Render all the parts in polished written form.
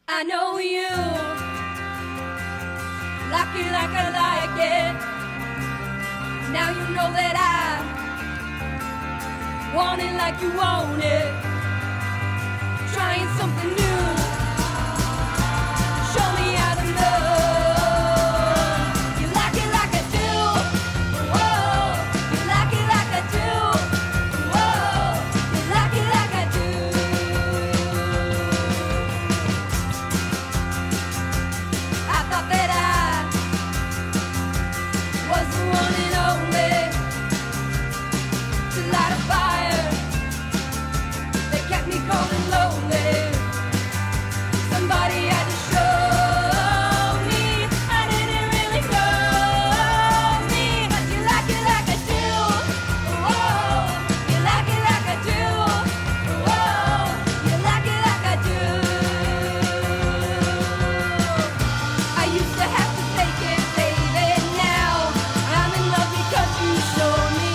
I know you like it like I like it. Now you know that I want it like you want it. Trying something new. Show me how to love. You like it like I do. Whoa. You like it like I do. Whoa. You like it like I do. I thought that I was the one and only to light a fire that kept me cold and lonely. Somebody had to show me I didn't really know me. But you like it like I do. Whoa. You like it like I do. Whoa. You like it like I do. I used to have to take it, baby. Now I'm in love because you show me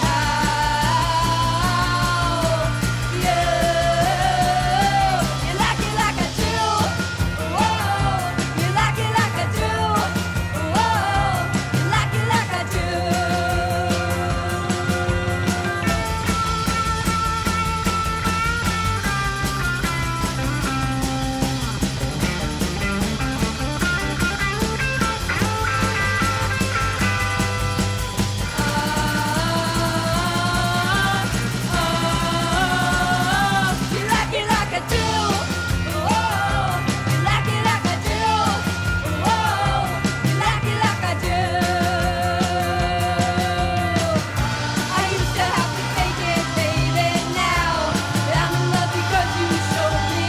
how. You like it like I do. Whoa. You like it like I do. Whoa. You like it like I do. You like it like I do. Whoa. You like it like I do. Whoa. You like it like I do. I used to have to take it, baby. Now I'm in love because you showed me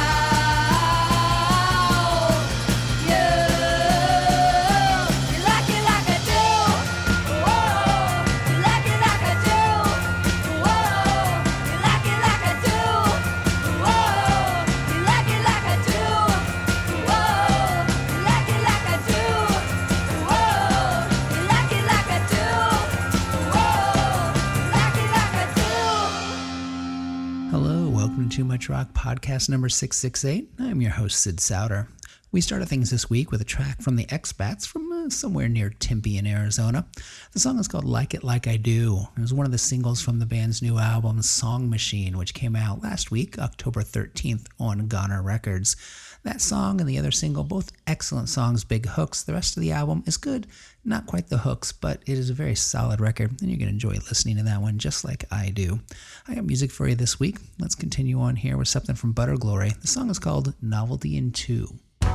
how. You like it like I do. Whoa. You like it like I do. Whoa. You like it like I do. Whoa. You like it like I do. Whoa. You like it like I do. Whoa. You like it like I do. Whoa. You like it like I do. Hello, welcome to Too Much Rock podcast number 668. I'm your host, Sid Souter. We started things this week with a track from the X-Bats from somewhere near Tempe in Arizona. The song is called Like It Like I Do. It was one of the singles from the band's new album, Song Machine, which came out last week, October 13th, on Goner Records. That song and the other single, both excellent songs, big hooks. The rest of the album is good. Not quite the hooks, but it is a very solid record, and you're going to enjoy listening to that one just like I do. I got music for you this week. Let's continue on here with something from Butter Glory. The song is called Novelty in 2.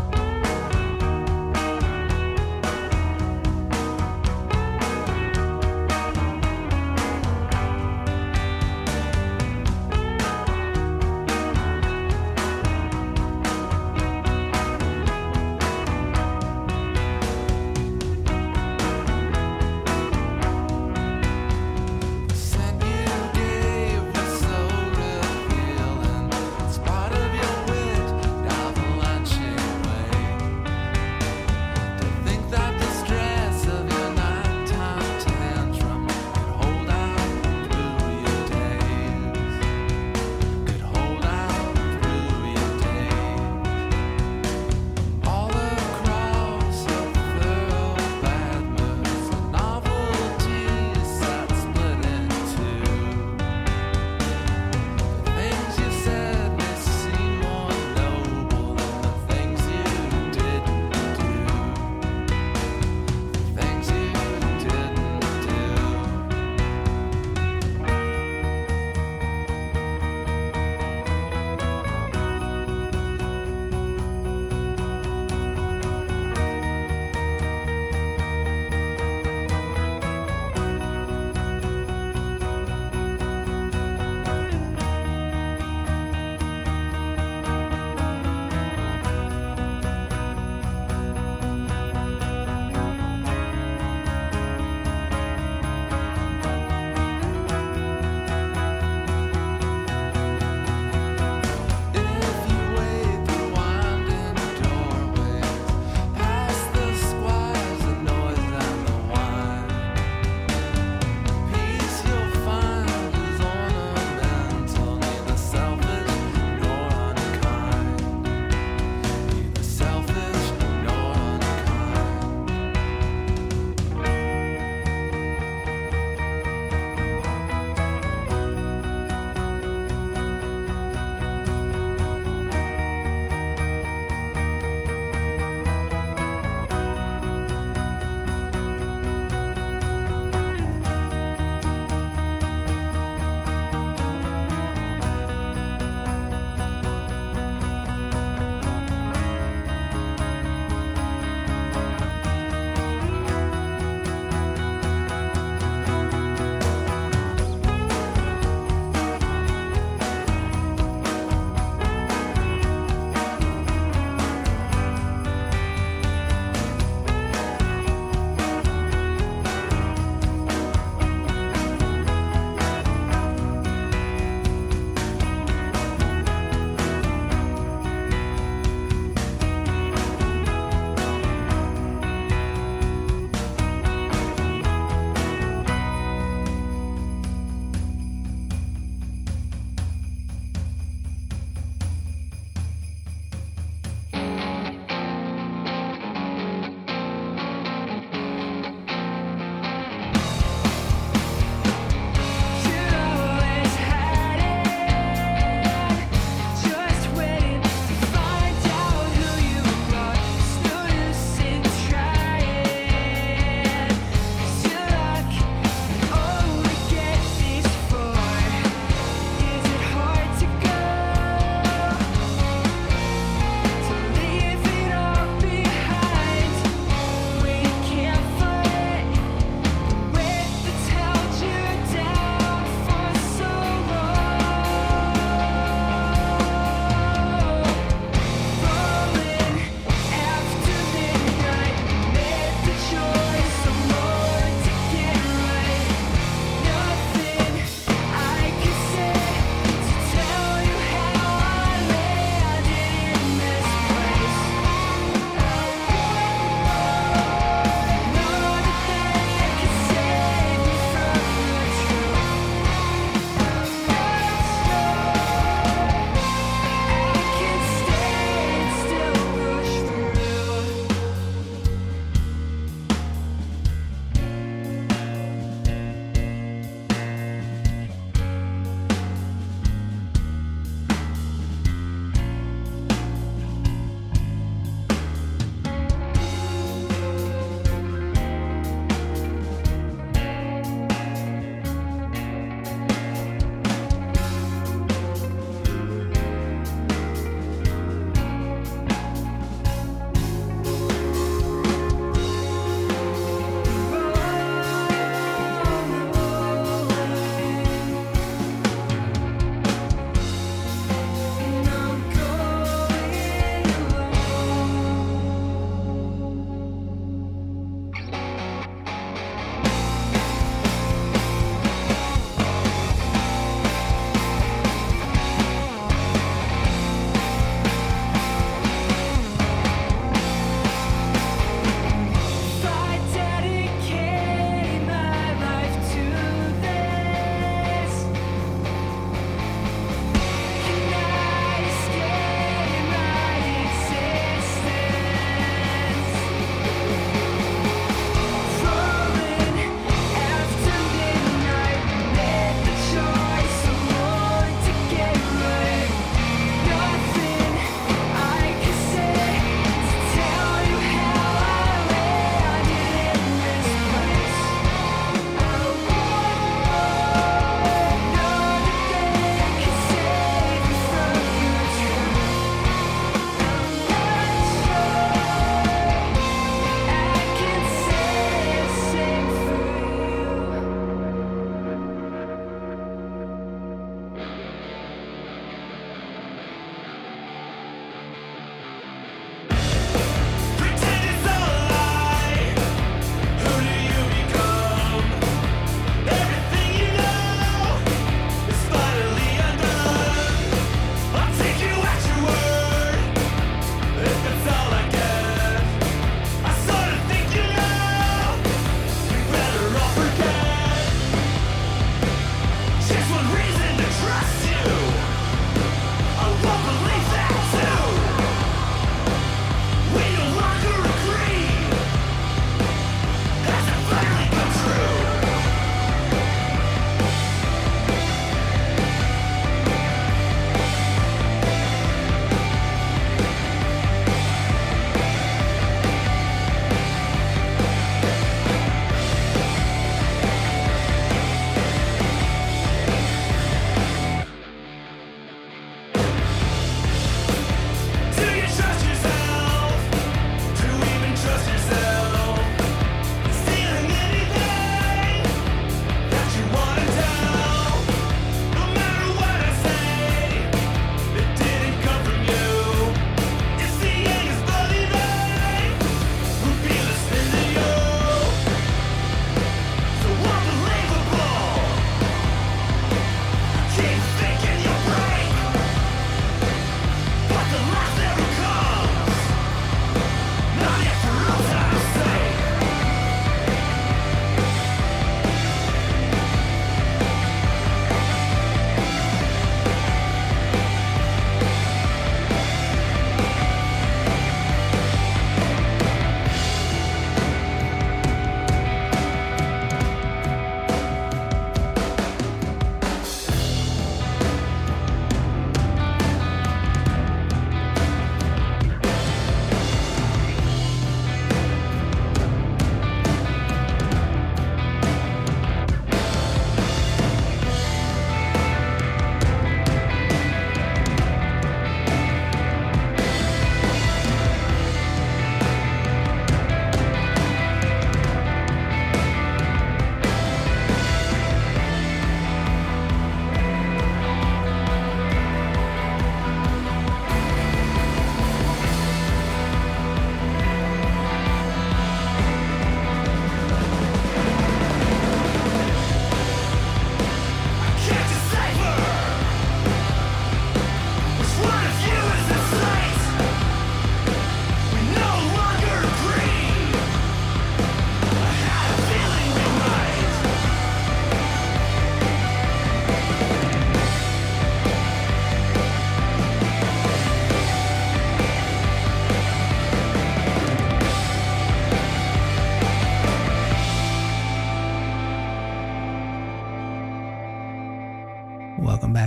Said you gave me so real feeling. It's part of your wit, double lunching.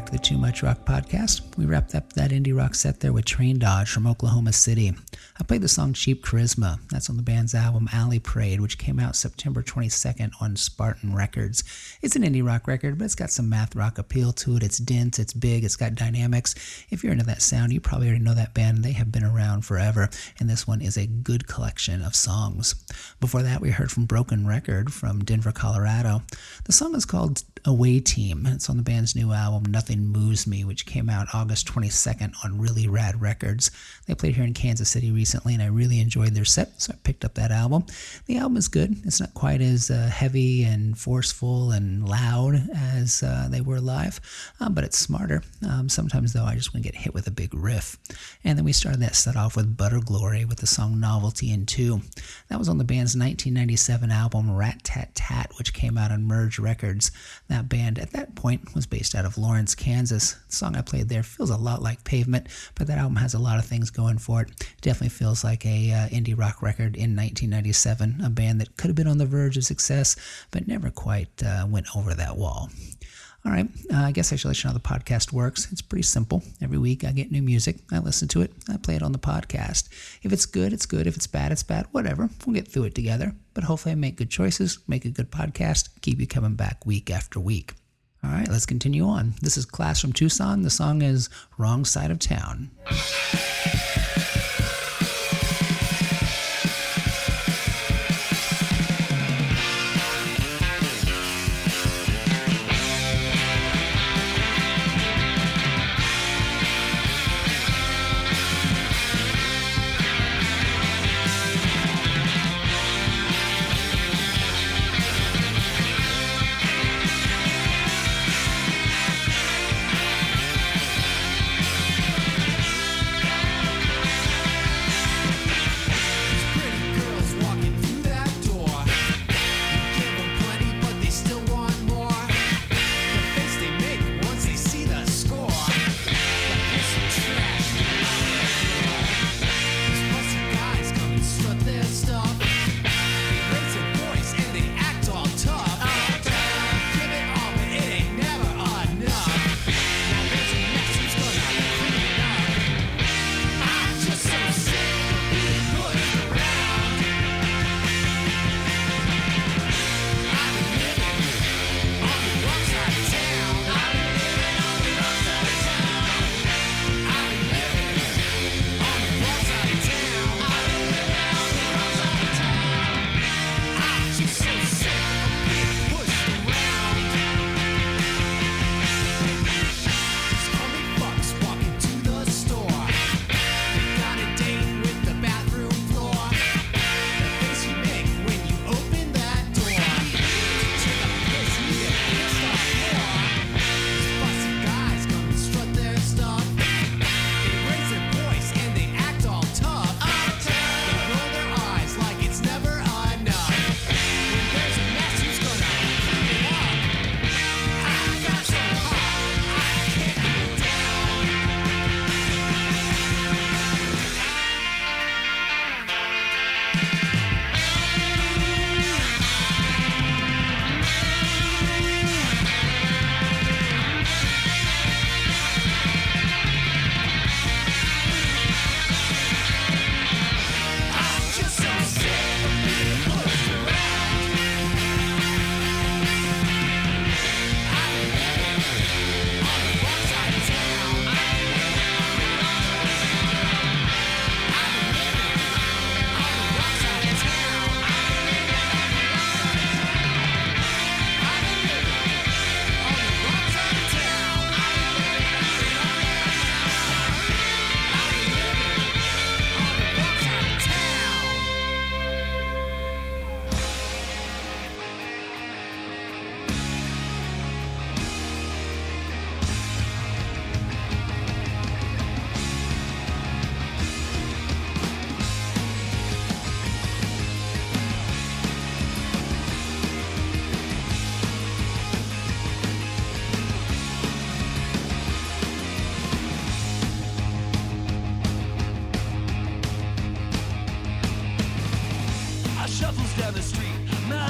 back to the Too Much Rock podcast. We wrapped up that indie rock set there with Train Dodge from Oklahoma City. I played the song Cheap Charisma. That's on the band's album Alley Parade, which came out September 22nd on Spartan Records. It's an indie rock record, but it's got some math rock appeal to it. It's dense, it's big, it's got dynamics. If you're into that sound, you probably already know that band. They have been around forever, and this one is a good collection of songs. Before that, we heard from Broken Record from Denver, Colorado. The song is called Away Team. It's on the band's new album Nothing Moves Me, which came out August 22nd on Really Rad Records. They played here in Kansas City recently, and I really enjoyed their set, so I picked up that album. The album is good. It's not quite as heavy and forceful and loud as they were live, but it's smarter. Sometimes, though, I just want to get hit with a big riff. And then we started that set off with Butter Glory with the song Novelty in 2. That was on the band's 1997 album Rat Tat Tat, which came out on Merge Records. That band at that point was based out of Lawrence, Kansas. The song I played there feels a lot like Pavement, but that album has a lot of things going for it. Definitely feels like a indie rock record in 1997, a band that could have been on the verge of success, but never quite went over that wall. All right, I guess I should let you know how the podcast works. It's pretty simple. Every week I get new music, I listen to it, I play it on the podcast. If it's good, it's good. If it's bad, it's bad. Whatever. We'll get through it together. But hopefully I make good choices, make a good podcast, keep you coming back week after week. All right, let's continue on. This is Class from Tucson. The song is Wrong Side of Town.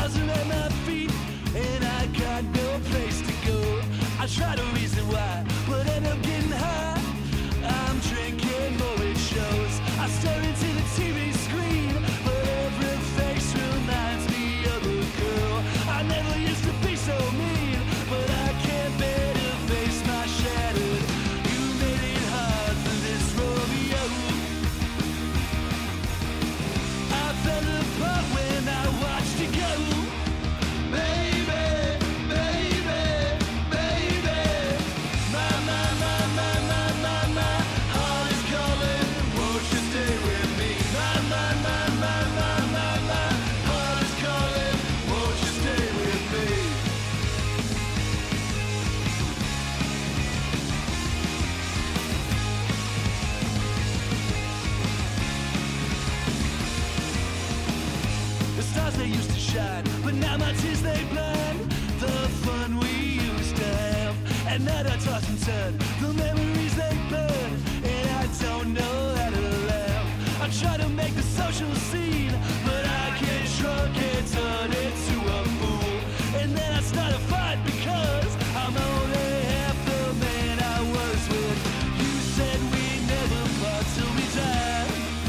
I try to reason why, sunshine, but now my tears they blind the fun we used to have. At night I toss and turn, the memories they burn, and I don't know how to laugh. I try to make the social scene, but I can't shrug and turn into a fool. And then I start a fight because I'm only half the man I was with. You said we never part till we die.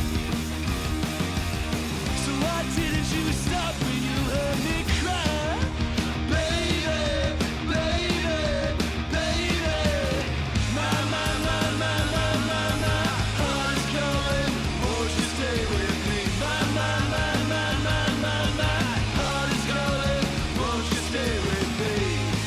So why didn't you stop when you heard me cry? Baby, baby, baby. My heart is calling. Won't you stay with me? My heart is calling. Won't you stay with me?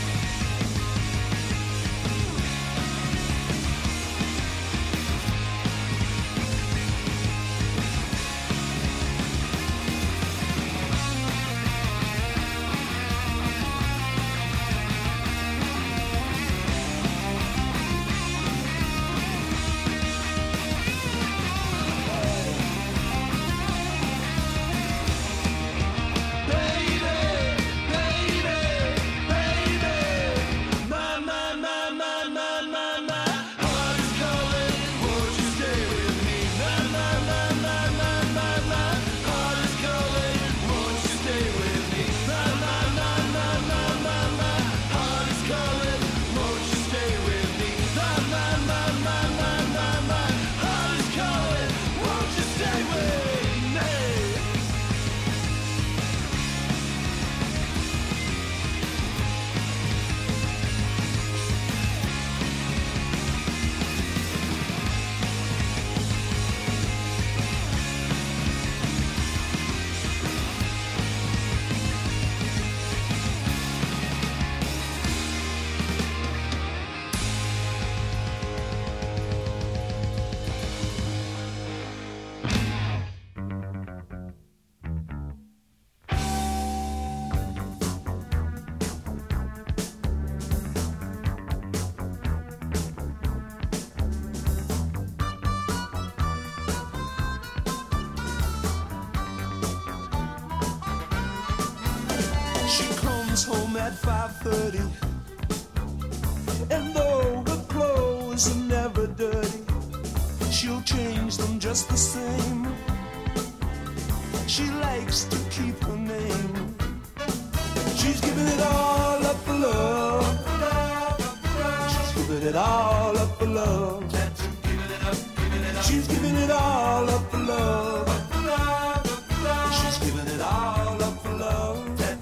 She comes home at 5:30, and though her clothes are never dirty, she'll change them just the same. She likes to keep her name. She's giving it all up for love. She's giving it all up for love. She's giving it all up for love. She's giving it all up for love.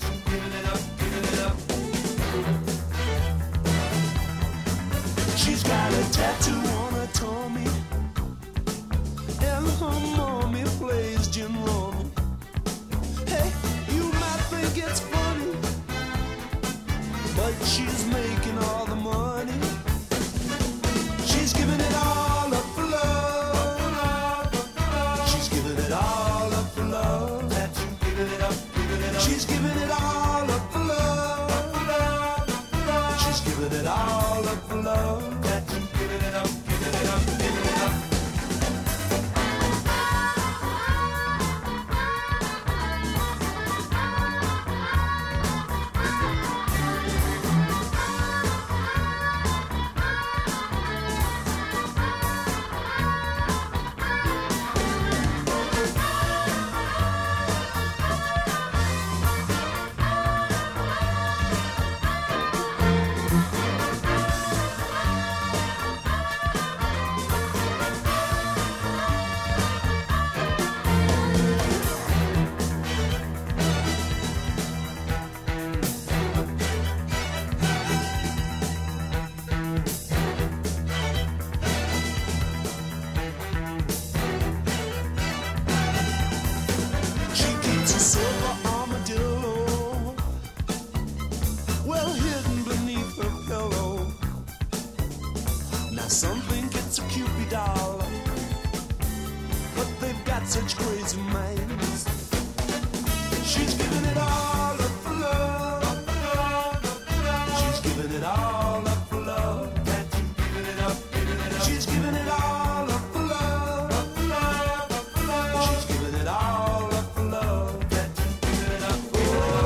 She's got a tattoo on her tummy, and her mommy plays Jim Rummy. Hey, you might think it's funny, but she's making all the money. She's giving it all up for love. She's giving it all up for love. She's giving it all up for love. She's giving it all up for love. Some think it's a Cupid doll, but they've got such crazy minds. She's giving it all up for love. She's giving it all up for love. She's giving it all up for love. She's giving it all up for love. Oh,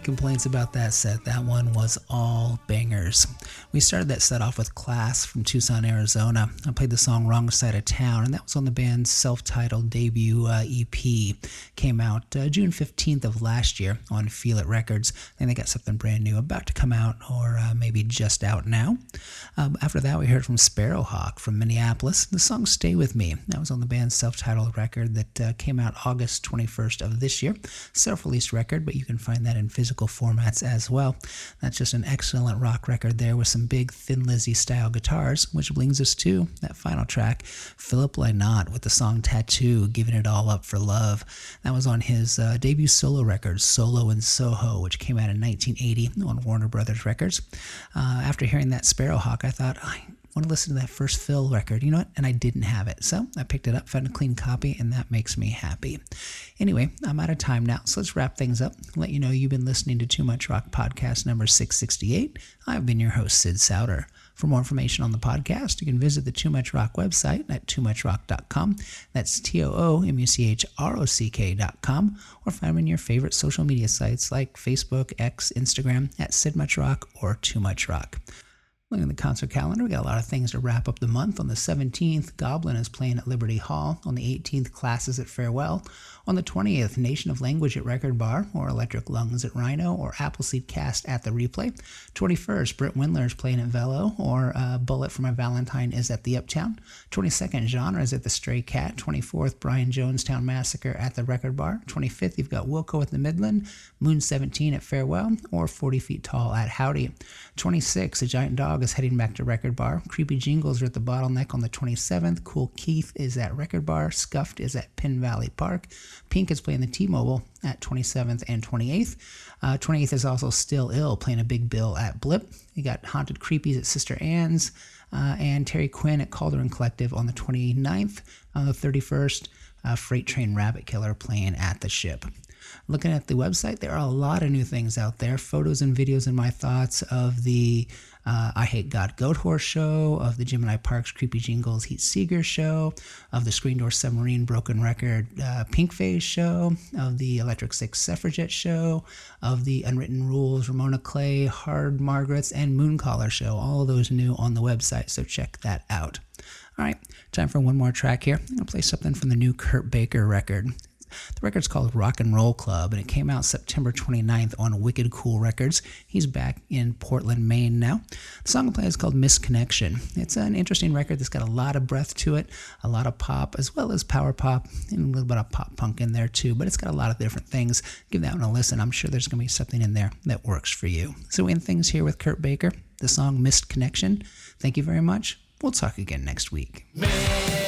complaints about that set. That one was all bangers. We started that set off with Class from Tucson, Arizona. I played the song Wrong Side of Town, and that was on the band's self-titled debut EP. Came out June 15th of last year on Feel It Records. I think they got something brand new about to come out, or maybe just out now. After that, we heard from Sparrowhawk from Minneapolis. The song Stay With Me. That was on the band's self-titled record that came out August 21st of this year. Self-released record, but you can find that in physical formats as well. That's just an excellent rock record there with some big Thin Lizzy style guitars, which brings us to that final track, Philip Lynott with the song Tattoo, Giving It All Up for Love. That was on his debut solo record, Solo in Soho, which came out in 1980 on Warner Brothers Records. After hearing that Sparrowhawk, I thought, I want to listen to that first Phil record, you know what? And I didn't have it. So I picked it up, found a clean copy, and that makes me happy. Anyway, I'm out of time now, so let's wrap things up. Let you know you've been listening to Too Much Rock podcast number 668. I've been your host, Sid Souter. For more information on the podcast, you can visit the Too Much Rock website at toomuchrock.com. That's TOOMUCHROCK.com, or find me in your favorite social media sites like Facebook, X, Instagram at Sid Much Rock or Too Much Rock. Looking at the concert calendar, we got a lot of things to wrap up the month. On the 17th, Goblin is playing at Liberty Hall. On the 18th, Classes at Farewell. On the 20th, Nation of Language at Record Bar, or Electric Lungs at Rhino, or Appleseed Cast at the Replay. 21st, Britt Windler is playing at Velo, or Bullet for My Valentine is at the Uptown. 22nd, Genre is at the Stray Cat. 24th, Brian Jonestown Massacre at the Record Bar. 25th, you've got Wilco at the Midland, Moon 17 at Farewell, or 40 Feet Tall at Howdy. 26th, A Giant Dog is heading back to Record Bar. Creepy Jingles are at the Bottleneck on the 27th. Cool Keith is at Record Bar. Scuffed is at Penn Valley Park. Pink is playing the T-Mobile at 27th and 28th. 28th is also Still Ill, playing a big bill at Blip. You got Haunted Creepies at Sister Anne's, and Terry Quinn at Calderon Collective on the 29th. On the 31st, Freight Train Rabbit Killer playing at the Ship. Looking at the website, there are a lot of new things out there. Photos and videos and my thoughts of the I Hate God Goat Horse show, of the Gemini Parks Creepy Jingles Heat Seeger show, of the Screen Door Submarine Broken Record Pink Phase show, of the Electric Six Suffragette show, of the Unwritten Rules Ramona Clay, Hard Margaret's, and Mooncaller show. All of those new on the website, so check that out. All right, time for one more track here. I'm going to play something from the new Kurt Baker record. The record's called Rock and Roll Club, and it came out September 29th on Wicked Cool Records. He's back in Portland, Maine now. The song I play is called Misconnection. It's an interesting record that's got a lot of breath to it, a lot of pop, as well as power pop, and a little bit of pop punk in there too, but it's got a lot of different things. Give that one a listen. I'm sure there's going to be something in there that works for you. So we end things here with Kurt Baker, the song Missed Connection. Thank you very much. We'll talk again next week.